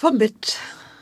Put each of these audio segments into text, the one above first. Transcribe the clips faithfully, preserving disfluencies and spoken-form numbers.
Vom Bit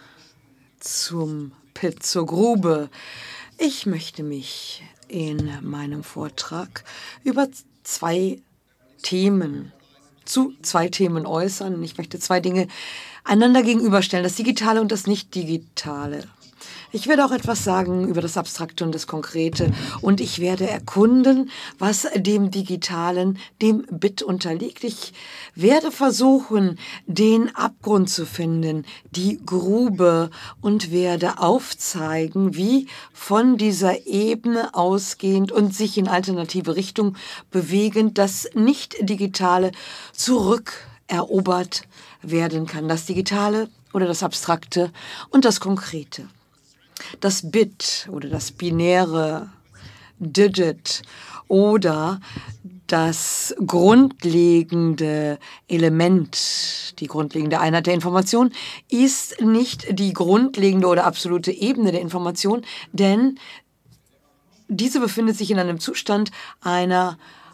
zum Pit, zur Grube. Ich möchte mich in meinem Vortrag über zwei Themen, zu zwei Themen äußern. Ich möchte zwei Dinge einander gegenüberstellen, das Digitale und das Nicht-Digitale. Ich werde auch etwas sagen über das Abstrakte und das Konkrete und ich werde erkunden, was dem Digitalen, dem Bit unterliegt. Ich werde versuchen, den Abgrund zu finden, die Grube, und werde aufzeigen, wie von dieser Ebene ausgehend und sich in alternative Richtung bewegend das Nicht-Digitale zurückerobert werden kann. Das Digitale oder das Abstrakte und das Konkrete. Das Bit oder das binäre Digit oder das grundlegende Element, die grundlegende Einheit der Information, ist nicht die grundlegende oder absolute Ebene der Information, denn diese befindet sich in einem Zustand einer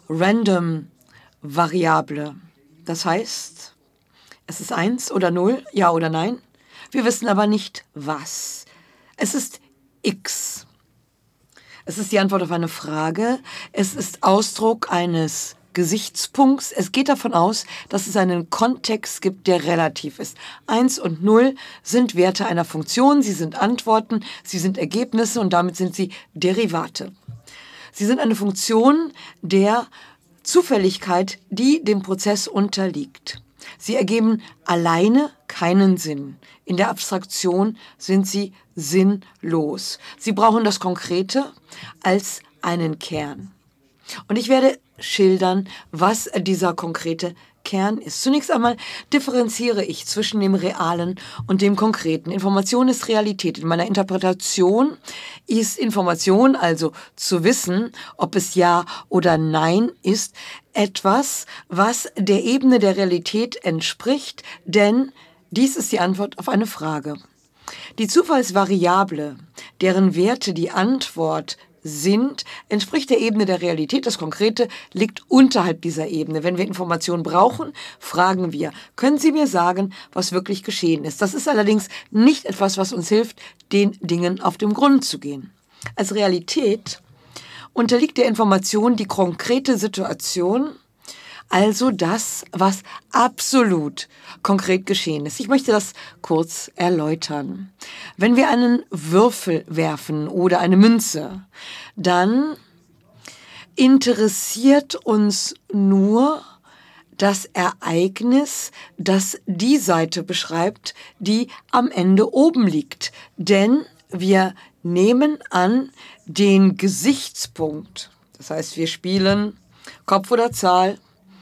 Random-Variable. Das heißt, es ist eins oder null, ja oder nein. Wir wissen aber nicht, was. Es ist X. Es ist die Antwort auf eine Frage. Es ist Ausdruck eines Gesichtspunkts. Es geht davon aus, dass es einen Kontext gibt, der relativ ist. eins und null sind Werte einer Funktion. Sie sind Antworten, sie sind Ergebnisse und damit sind sie Derivate. Sie sind eine Funktion der Zufälligkeit, die dem Prozess unterliegt. Sie ergeben alleine keinen Sinn. In der Abstraktion sind sie sinnlos. Sie brauchen das Konkrete als einen Kern. Und ich werde schildern, was dieser konkrete Kern ist. Zunächst einmal differenziere ich zwischen dem Realen und dem Konkreten. Information ist Realität. In meiner Interpretation ist Information, also zu wissen, ob es Ja oder Nein ist, etwas, was der Ebene der Realität entspricht, denn dies ist die Antwort auf eine Frage. Die Zufallsvariable, deren Werte die Antwort sind, entspricht der Ebene der Realität. Das Konkrete liegt unterhalb dieser Ebene. Wenn wir Informationen brauchen, fragen wir, können Sie mir sagen, was wirklich geschehen ist? Das ist allerdings nicht etwas, was uns hilft, den Dingen auf den Grund zu gehen. Als Realität unterliegt der Information die konkrete Situation, also das, was absolut konkret geschehen ist. Ich möchte das kurz erläutern. Wenn wir einen Würfel werfen oder eine Münze, dann interessiert uns nur das Ereignis, das die Seite beschreibt, die am Ende oben liegt. Denn wir nehmen an den Gesichtspunkt. Das heißt, wir spielen Kopf oder Zahl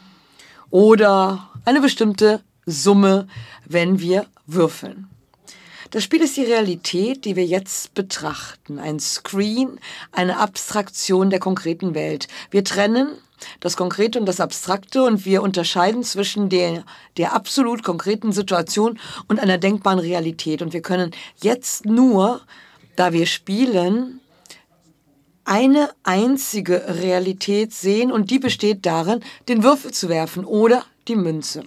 oder eine bestimmte Summe, wenn wir würfeln. Das Spiel ist die Realität, die wir jetzt betrachten. Ein Screen, eine Abstraktion der konkreten Welt. Wir trennen das Konkrete und das Abstrakte und wir unterscheiden zwischen der, der absolut konkreten Situation und einer denkbaren Realität. Und wir können jetzt nur, da wir spielen, eine einzige Realität sehen und die besteht darin, den Würfel zu werfen oder die Münze.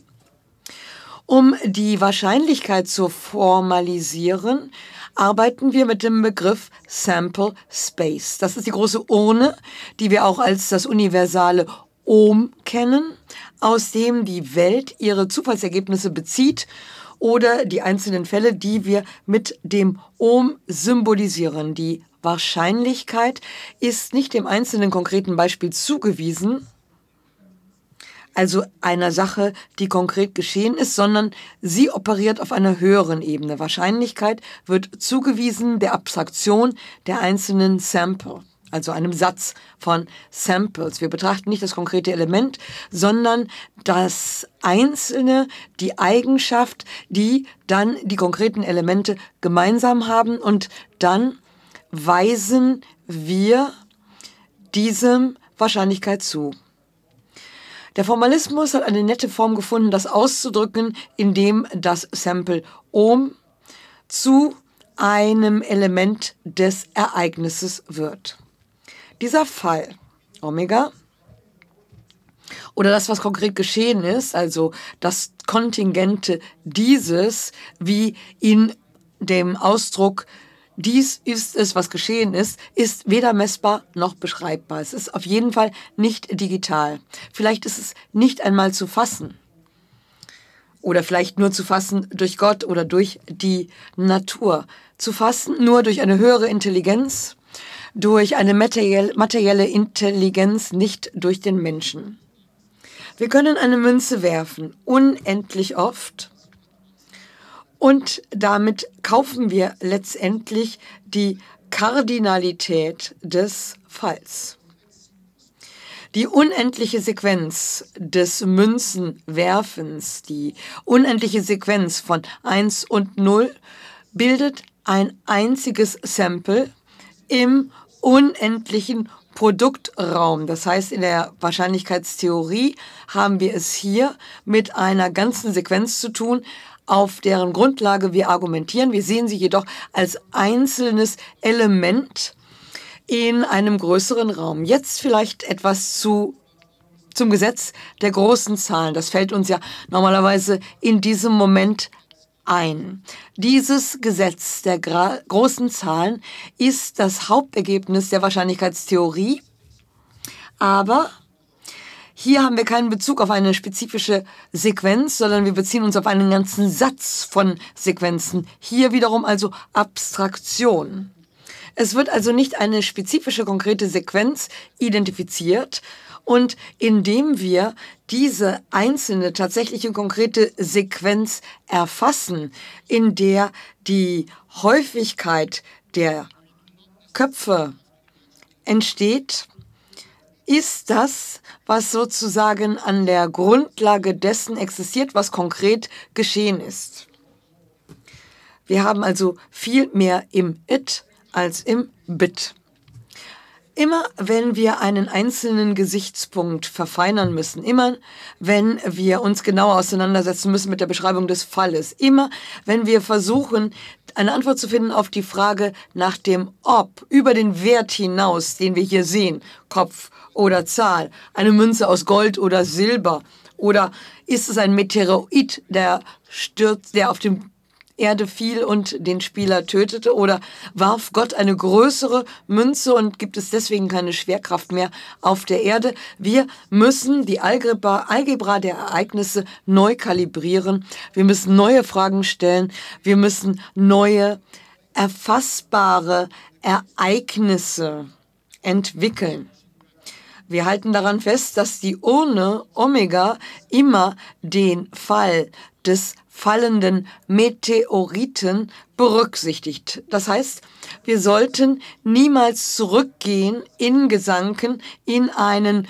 Um die Wahrscheinlichkeit zu formalisieren, arbeiten wir mit dem Begriff Sample Space. Das ist die große Urne, die wir auch als das universale Ohm kennen, aus dem die Welt ihre Zufallsergebnisse bezieht oder die einzelnen Fälle, die wir mit dem Ohm symbolisieren. Die Wahrscheinlichkeit ist nicht dem einzelnen konkreten Beispiel zugewiesen, also einer Sache, die konkret geschehen ist, sondern sie operiert auf einer höheren Ebene. Wahrscheinlichkeit wird zugewiesen der Abstraktion der einzelnen Sample, also einem Satz von Samples. Wir betrachten nicht das konkrete Element, sondern das Einzelne, die Eigenschaft, die dann die konkreten Elemente gemeinsam haben, und dann weisen wir diesem Wahrscheinlichkeit zu. Der Formalismus hat eine nette Form gefunden, das auszudrücken, indem das Sample Ohm zu einem Element des Ereignisses wird. Dieser Fall Omega Oder das, was konkret geschehen ist, also das Kontingente dieses, wie in dem Ausdruck dies ist es, was geschehen ist, ist weder messbar noch beschreibbar. Es ist auf jeden Fall nicht digital. Vielleicht ist es nicht einmal zu fassen. Oder vielleicht nur zu fassen durch Gott oder durch die Natur. Zu fassen nur durch eine höhere Intelligenz, durch eine materielle Intelligenz, nicht durch den Menschen. Wir können eine Münze werfen, unendlich oft. Und damit kaufen wir letztendlich die Kardinalität des Falls. Die unendliche Sequenz des Münzenwerfens, die unendliche Sequenz von eins und null, bildet ein einziges Sample im unendlichen Produktraum. Das heißt, in der Wahrscheinlichkeitstheorie haben wir es hier mit einer ganzen Sequenz zu tun, auf deren Grundlage wir argumentieren. Wir sehen sie jedoch als einzelnes Element in einem größeren Raum. Jetzt vielleicht etwas zu, zum Gesetz der großen Zahlen. Das fällt uns ja normalerweise in diesem Moment ein. Dieses Gesetz der großen Zahlen ist das Hauptergebnis der Wahrscheinlichkeitstheorie, aber hier haben wir keinen Bezug auf eine spezifische Sequenz, sondern wir beziehen uns auf einen ganzen Satz von Sequenzen. Hier wiederum also Abstraktion. Es wird also nicht eine spezifische, konkrete Sequenz identifiziert. Und indem wir diese einzelne, tatsächliche, konkrete Sequenz erfassen, in der die Häufigkeit der Köpfe entsteht, ist das, was sozusagen an der Grundlage dessen existiert, was konkret geschehen ist. Wir haben also viel mehr im It als im Bit. Immer wenn wir einen einzelnen Gesichtspunkt verfeinern müssen, immer wenn wir uns genauer auseinandersetzen müssen mit der Beschreibung des Falles, immer wenn wir versuchen, eine Antwort zu finden auf die Frage nach dem Ob, über den Wert hinaus, den wir hier sehen, Kopf oder Zahl, eine Münze aus Gold oder Silber, oder ist es ein Meteorit, der stürzt, der auf dem Erde fiel und den Spieler tötete, oder warf Gott eine größere Münze und gibt es deswegen keine Schwerkraft mehr auf der Erde. Wir müssen die Algebra, Algebra der Ereignisse neu kalibrieren. Wir müssen neue Fragen stellen. Wir müssen neue, erfassbare Ereignisse entwickeln. Wir halten daran fest, dass die Urne Omega immer den Fall des fallenden Meteoriten berücksichtigt. Das heißt, wir sollten niemals zurückgehen in Gedanken in einen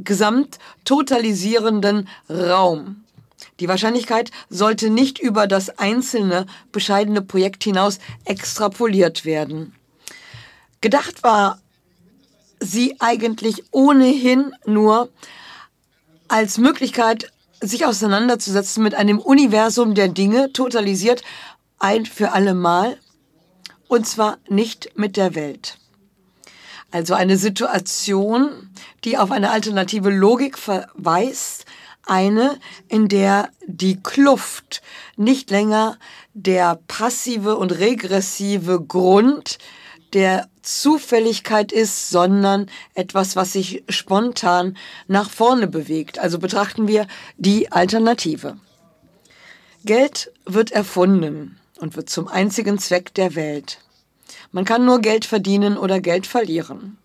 gesamttotalisierenden Raum. Die Wahrscheinlichkeit sollte nicht über das einzelne bescheidene Projekt hinaus extrapoliert werden. Gedacht war sie eigentlich ohnehin nur als Möglichkeit, sich auseinanderzusetzen mit einem Universum der Dinge, totalisiert ein für alle Mal, und zwar nicht mit der Welt. Also eine Situation, die auf eine alternative Logik verweist, eine, in der die Kluft nicht länger der passive und regressive Grund der Zufälligkeit ist, sondern etwas, was sich spontan nach vorne bewegt. Also betrachten wir die Alternative. Geld wird erfunden und wird zum einzigen Zweck der Welt. Man kann nur Geld verdienen oder Geld verlieren.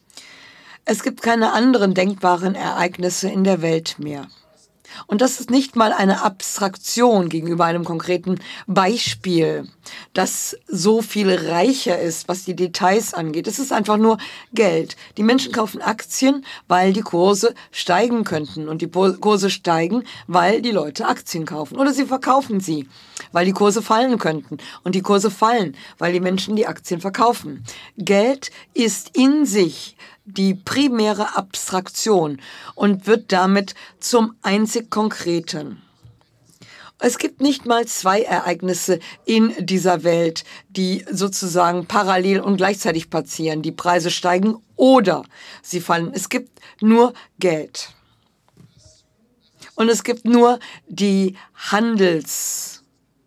Es gibt keine anderen denkbaren Ereignisse in der Welt mehr. Und das ist nicht mal eine Abstraktion gegenüber einem konkreten Beispiel, das so viel reicher ist, was die Details angeht. Es ist einfach nur Geld. Die Menschen kaufen Aktien, weil die Kurse steigen könnten. Und die Kurse steigen, weil die Leute Aktien kaufen. Oder sie verkaufen sie, weil die Kurse fallen könnten. Und die Kurse fallen, weil die Menschen die Aktien verkaufen. Geld ist in sich die primäre Abstraktion und wird damit zum einzig Konkreten. Es gibt nicht mal zwei Ereignisse in dieser Welt, die sozusagen parallel und gleichzeitig passieren. Die Preise steigen oder sie fallen. Es gibt nur Geld. Und es gibt nur die Handelsmine.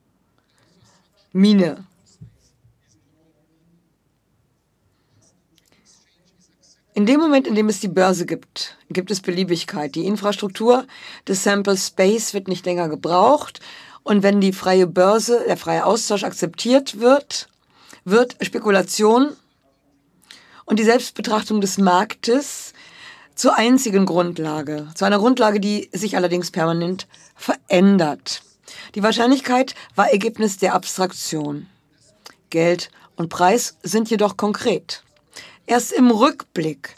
In dem Moment, in dem es die Börse gibt, gibt es Beliebigkeit. Die Infrastruktur des Sample Space wird nicht länger gebraucht. Und wenn die freie Börse, der freie Austausch akzeptiert wird, wird Spekulation und die Selbstbetrachtung des Marktes zur einzigen Grundlage, zu einer Grundlage, die sich allerdings permanent verändert. Die Wahrscheinlichkeit war Ergebnis der Abstraktion. Geld und Preis sind jedoch konkret. Erst im Rückblick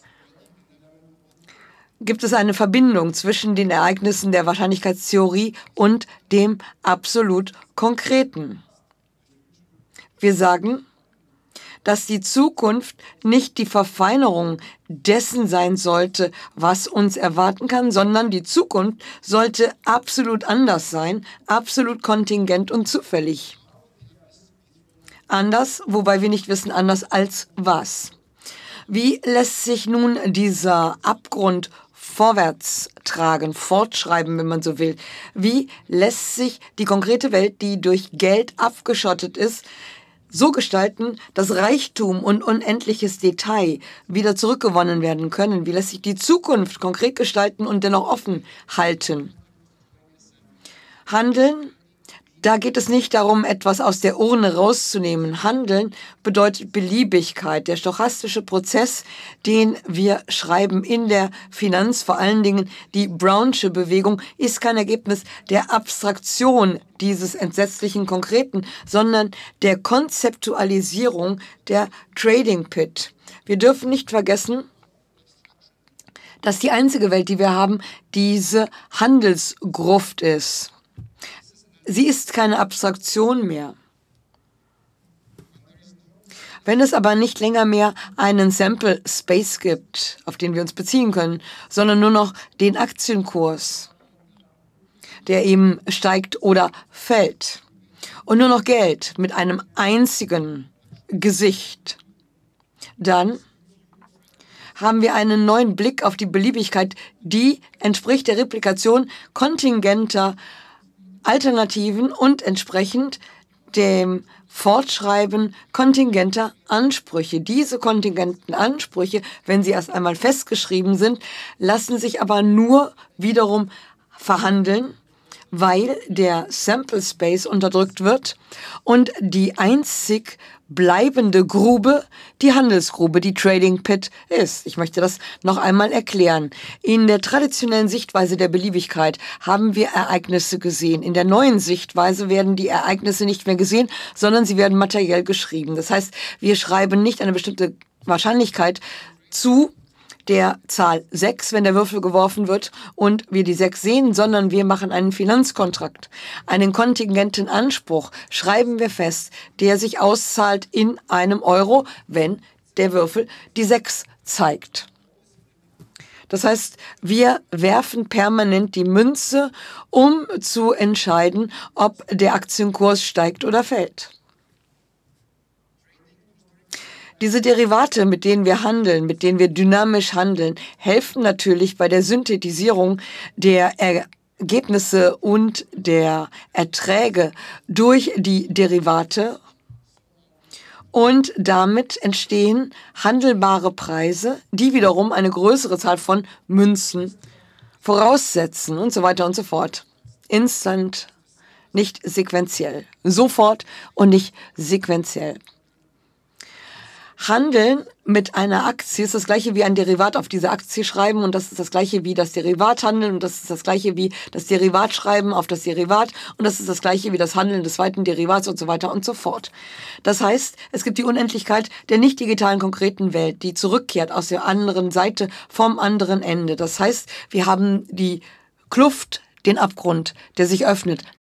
gibt es eine Verbindung zwischen den Ereignissen der Wahrscheinlichkeitstheorie und dem absolut Konkreten. Wir sagen, dass die Zukunft nicht die Verfeinerung dessen sein sollte, was uns erwarten kann, sondern die Zukunft sollte absolut anders sein, absolut kontingent und zufällig. Anders, wobei wir nicht wissen, anders als was. Wie lässt sich nun dieser Abgrund vorwärts tragen, fortschreiben, wenn man so will? Wie lässt sich die konkrete Welt, die durch Geld abgeschottet ist, so gestalten, dass Reichtum und unendliches Detail wieder zurückgewonnen werden können? Wie lässt sich die Zukunft konkret gestalten und dennoch offen halten? Handeln? Da geht es nicht darum, etwas aus der Urne rauszunehmen. Handeln bedeutet Beliebigkeit. Der stochastische Prozess, den wir schreiben in der Finanz, vor allen Dingen die Brownsche Bewegung, ist kein Ergebnis der Abstraktion dieses entsetzlichen Konkreten, sondern der Konzeptualisierung der Trading Pit. Wir dürfen nicht vergessen, dass die einzige Welt, die wir haben, diese Handelsgruft ist. Sie ist keine Abstraktion mehr. Wenn es aber nicht länger mehr einen Sample Space gibt, auf den wir uns beziehen können, sondern nur noch den Aktienkurs, der eben steigt oder fällt, und nur noch Geld mit einem einzigen Gesicht, dann haben wir einen neuen Blick auf die Beliebigkeit, die entspricht der Replikation kontingenter Alternativen und entsprechend dem Fortschreiben kontingenter Ansprüche. Diese kontingenten Ansprüche, wenn sie erst einmal festgeschrieben sind, lassen sich aber nur wiederum verhandeln, weil der Sample Space unterdrückt wird und die einzig bleibende Grube die Handelsgrube, die Trading Pit ist. Ich möchte das noch einmal erklären. In der traditionellen Sichtweise der Beliebigkeit haben wir Ereignisse gesehen. In der neuen Sichtweise werden die Ereignisse nicht mehr gesehen, sondern sie werden materiell geschrieben. Das heißt, wir schreiben nicht eine bestimmte Wahrscheinlichkeit zu der Zahl sechs, wenn der Würfel geworfen wird und wir die sechs sehen, sondern wir machen einen Finanzkontrakt. Einen kontingenten Anspruch schreiben wir fest, der sich auszahlt in einem Euro, wenn der Würfel die sechs zeigt. Das heißt, wir werfen permanent die Münze, um zu entscheiden, ob der Aktienkurs steigt oder fällt. Diese Derivate, mit denen wir handeln, mit denen wir dynamisch handeln, helfen natürlich bei der Synthetisierung der Ergebnisse und der Erträge durch die Derivate. Und damit entstehen handelbare Preise, die wiederum eine größere Zahl von Münzen voraussetzen und so weiter und so fort. Instant, nicht sequenziell. Sofort und nicht sequenziell. Handeln mit einer Aktie ist das gleiche wie ein Derivat auf diese Aktie schreiben und das ist das gleiche wie das Derivat handeln und das ist das gleiche wie das Derivat schreiben auf das Derivat und das ist das gleiche wie das Handeln des zweiten Derivats und so weiter und so fort. Das heißt, es gibt die Unendlichkeit der nicht digitalen konkreten Welt, die zurückkehrt aus der anderen Seite vom anderen Ende. Das heißt, wir haben die Kluft, den Abgrund, der sich öffnet